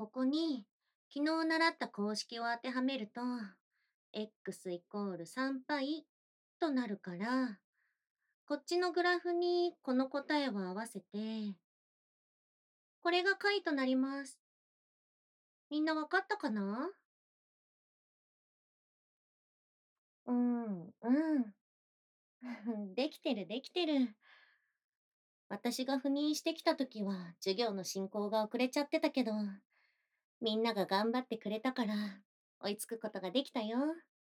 ここに昨日習った公式を当てはめると、x イコール 3π となるから、こっちのグラフにこの答えを合わせて、これが解となります。みんなわかったかな？うん。できてるできてる。私が赴任してきた時は授業の進行が遅れちゃってたけど、みんなが頑張ってくれたから追いつくことができたよ。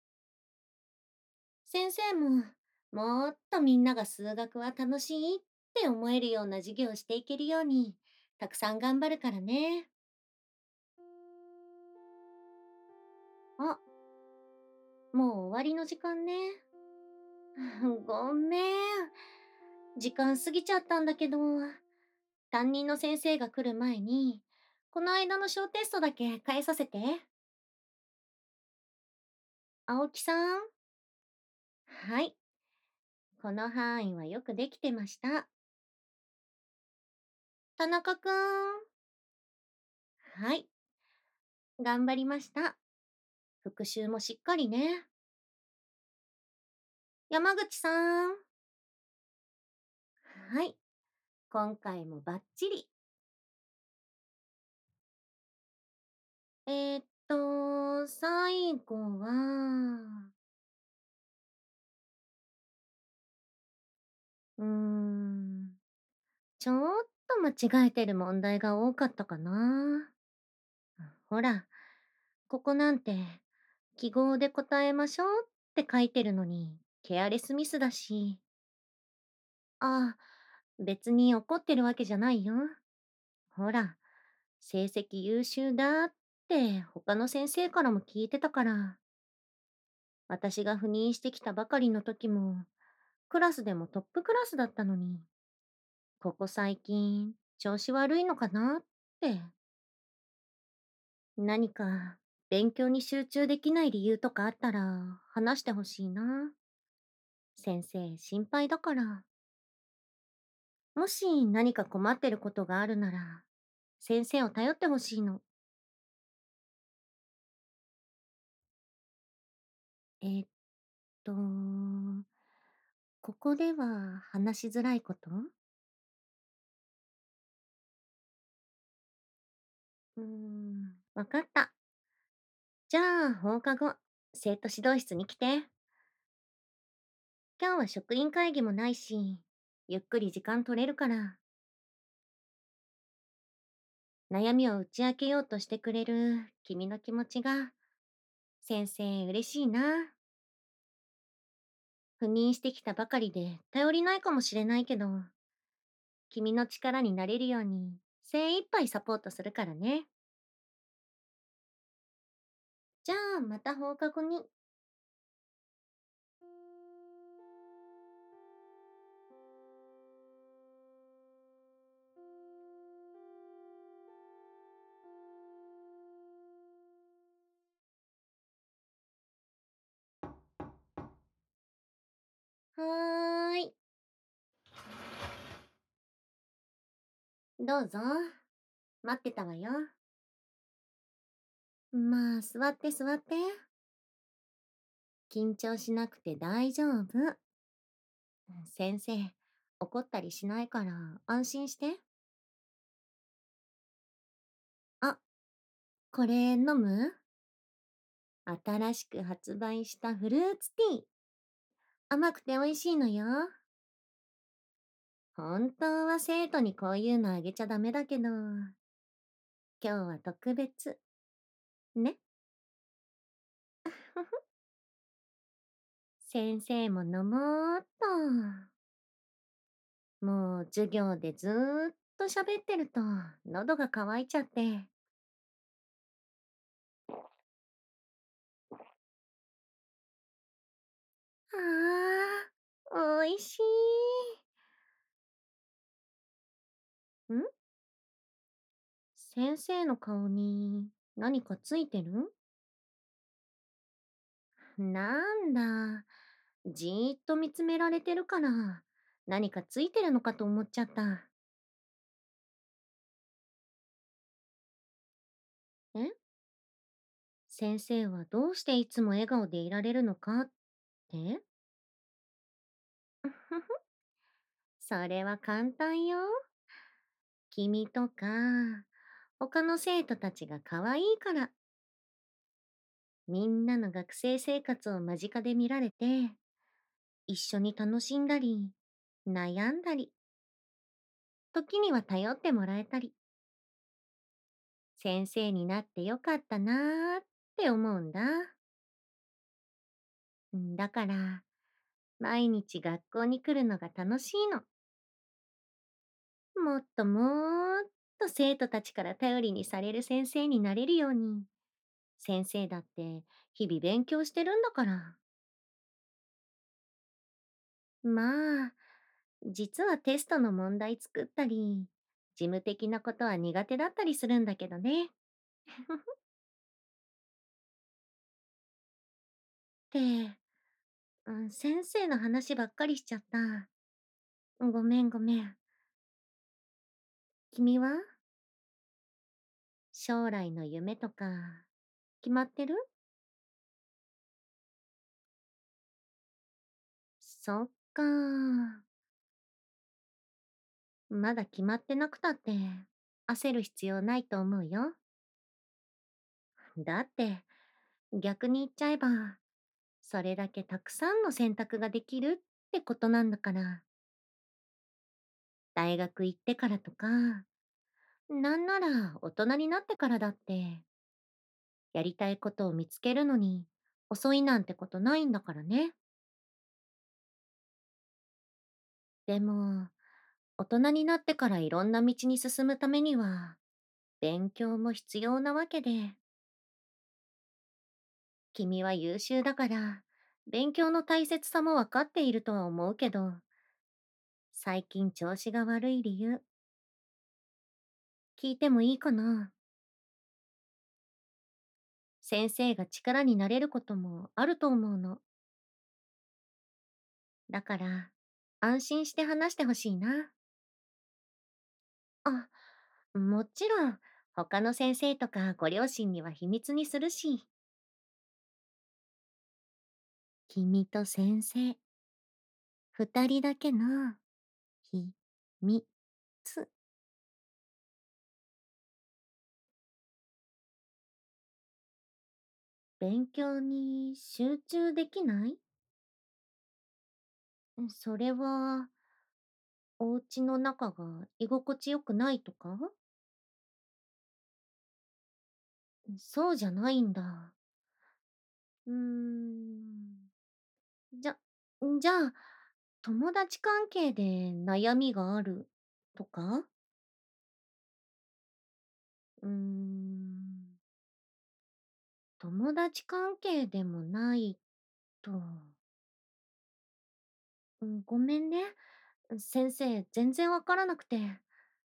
先生も、もっとみんなが数学は楽しいって思えるような授業をしていけるように、たくさん頑張るからね。あ、もう終わりの時間ね。ごめん。時間過ぎちゃったんだけど、担任の先生が来る前に、この間の小テストだけ返させて。青木さん。はい。この範囲はよくできてました。田中くん。はい。頑張りました。復習もしっかりね。山口さん。はい。今回もバッチリ。最後は、うーん、ちょっと間違えてる問題が多かったかな。ほら、ここなんて、記号で答えましょうって書いてるのに、ケアレスミスだし。あ、別に怒ってるわけじゃないよ。ほら、成績優秀だって他の先生からも聞いてたから。私が赴任してきたばかりの時も、クラスでもトップクラスだったのに、ここ最近、調子悪いのかなって。何か、勉強に集中できない理由とかあったら、話してほしいな。先生、心配だから。もし何か困ってることがあるなら、先生を頼ってほしいの。えーっと、ここでは話しづらいこと？わかった。じゃあ、放課後、生徒指導室に来て。今日は職員会議もないし、ゆっくり時間取れるから、悩みを打ち明けようとしてくれる君の気持ちが、先生嬉しいな。赴任してきたばかりで頼りないかもしれないけど、君の力になれるように精一杯サポートするからね。じゃあ、また放課後に。はーい。どうぞ。待ってたわよ。まあ、座って座って。緊張しなくて大丈夫。先生、怒ったりしないから安心して。あ、これ飲む？新しく発売したフルーツティー。甘くて美味しいのよ。本当は生徒にこういうのあげちゃダメだけど、今日は特別。ね。先生も飲もうっと。もう授業でずーっと喋ってると喉が渇いちゃって。ああ、美味しい。先生の顔に何かついてる？なんだ。じーっと見つめられてるから、何かついてるのかと思っちゃった。 先生はどうしていつも笑顔でいられるのかって？それは簡単よ。君とか、他の生徒たちが可愛いから。みんなの学生生活を間近で見られて、一緒に楽しんだり、悩んだり、時には頼ってもらえたり、先生になってよかったなーって思うんだ。だから、毎日学校に来るのが楽しいの。もっともーっと生徒たちから頼りにされる先生になれるように、先生だって日々勉強してるんだから。まあ、実はテストの問題作ったり、事務的なことは苦手だったりするんだけどね。って先生の話ばっかりしちゃった。ごめんごめん。君は将来の夢とか決まってる？そっか。まだ決まってなくたって焦る必要ないと思うよ。だって逆に言っちゃえば、それだけたくさんの選択ができるってことなんだから。大学行ってからとか、なんなら大人になってからだって、やりたいことを見つけるのに遅いなんてことないんだからね。でも、大人になってからいろんな道に進むためには、勉強も必要なわけで、君は優秀だから、勉強の大切さもわかっているとは思うけど、最近調子が悪い理由、聞いてもいいかな？先生が力になれることもあると思うの。だから、安心して話してほしいな。あ、もちろん、他の先生とかご両親には秘密にするし、君と先生、二人だけの秘密。勉強に集中できない？それは、お家の中が居心地よくないとか？そうじゃないんだ。うーん。じゃ、じゃあ、友達関係で悩みがあるとか？うーん。友達関係でもないと。ごめんね。先生、全然わからなくて。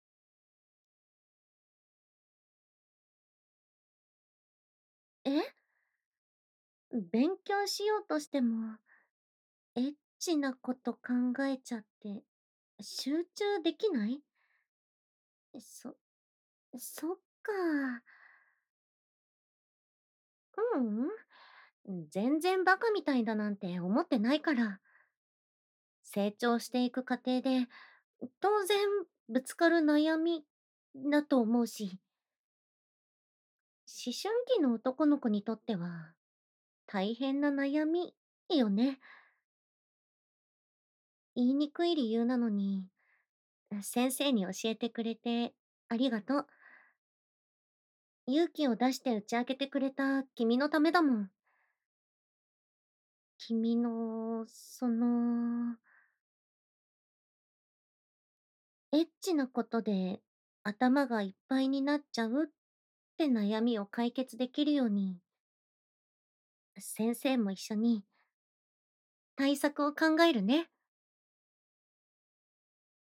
え？勉強しようとしても、エッチなこと考えちゃって、集中できない？そっか。う全然バカみたいだなんて思ってないから。成長していく過程で、当然ぶつかる悩みだと思うし、思春期の男の子にとっては大変な悩みよね。言いにくい理由なのに、先生に教えてくれてありがとう。勇気を出して打ち明けてくれた君のためだもん。君の、エッチなことで頭がいっぱいになっちゃうって悩みを解決できるように、先生も一緒に対策を考えるね。